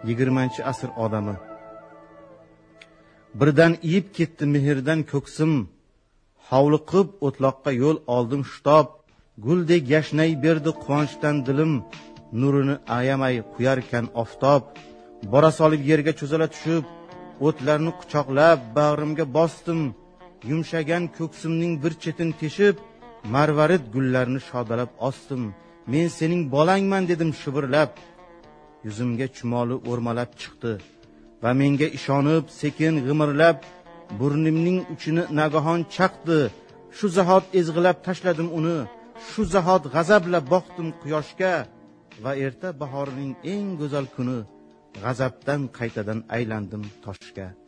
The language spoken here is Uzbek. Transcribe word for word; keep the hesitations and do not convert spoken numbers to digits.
yigirmanchi asr odami. Birdan iyib ketdi mehrdan ko'ksim, hovliqib o'tloqqa yo'l oldim shtob, guldek yashnay berdi quvonchdan dilim, nurini ayamay quyarkan oftob. Bora solib yerga cho'zala tushib, o'tlarni quchoqlab bag'rimga bosdim, yumshagan ko'ksimning bir chetin teshib, marvarid gullarni shodalab osdim. Men sening bolangman dedim shivirlab, yuzimga chumoli o'rmalab chiqdi va menga ishonib sekin g'imirlab burnimning uchini nagahon chaqdi. Shu zahot ezg'ilab tashladim uni, shu zahot g'azabla boqdim quyoshga va erta bahorning eng go'zal kuni g'azabdan qaytadan aylandim toshga.